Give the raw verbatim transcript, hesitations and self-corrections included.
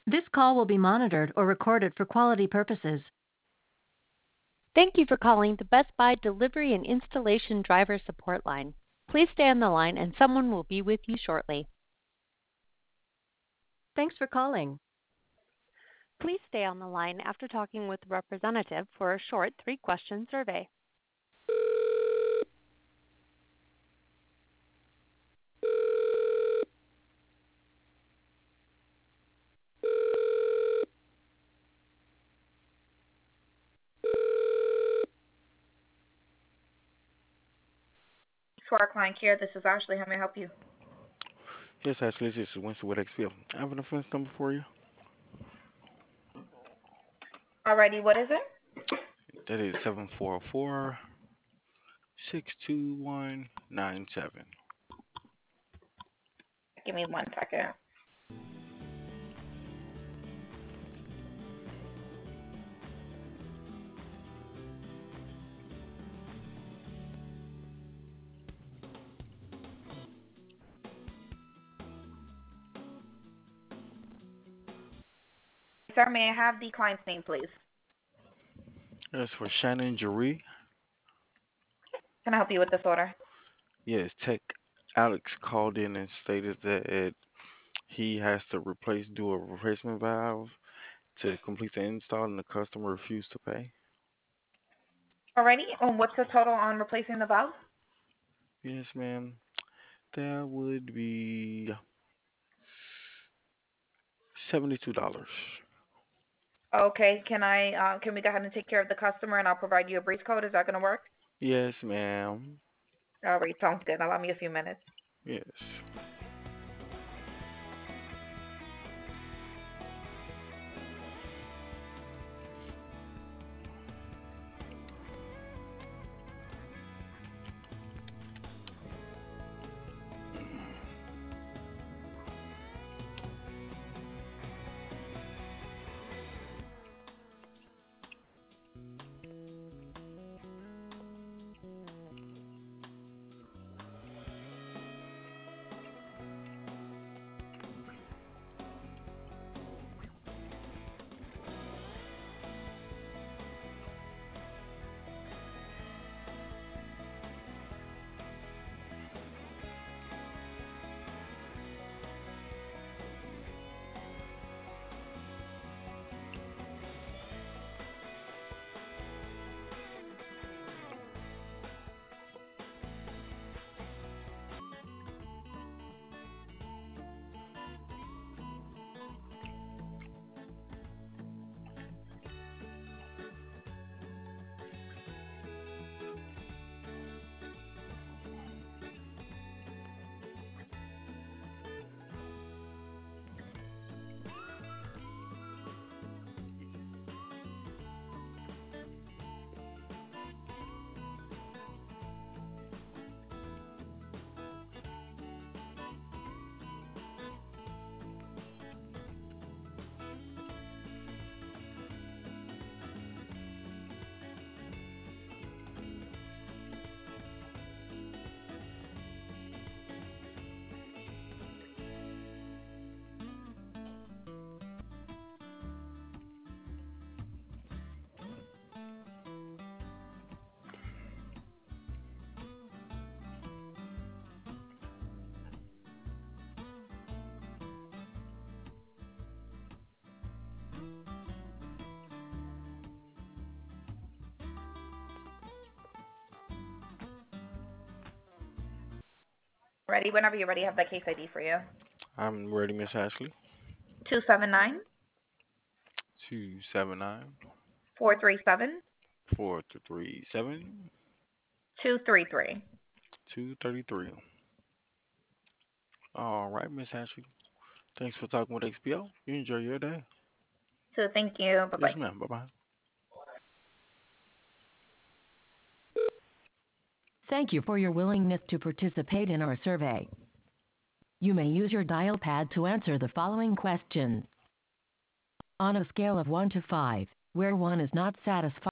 This call will be monitored or recorded for quality purposes. Thank you for calling the Best Buy Delivery and Installation Driver Support Line. Please stay on the line and someone will be with you shortly. Thanks for calling. Please stay on the line after talking with the representative for a short three-question survey. For our client care, this is Ashley. How may I help you? Yes, Ashley, this is Winston with X P L. I have an offense number for you. Alrighty, what is it? That is seven four four, six two one, nine seven. Give me one second. Sir, may I have the client's name, please? That's for Shannon Jaree. Can I help you with this order? Yes, Tech Alex called in and stated that he has to replace, do a replacement valve to complete the install, and the customer refused to pay. Alrighty, and what's the total on replacing the valve? Yes, ma'am. That would be seventy-two dollars. Okay, can I, uh, can we go ahead and take care of the customer and I'll provide you a breeze code? Is that going to work? Yes, ma'am. Alright, sounds good. Allow me a few minutes. Yes. Ready? Whenever you're ready, I have that case I D for you. I'm ready, Miss Ashley. Two seven nine, Two seven nine four three seven, four three seven two three three. two thirty three. All right, Miss Ashley. Thanks for talking with X P O. You enjoy your day. So thank you. Yes, Bye-bye. ma'am. Bye bye. Thank you for your willingness to participate in our survey. You may use your dial pad to answer the following questions. On a scale of one to five, where one is not satisfied,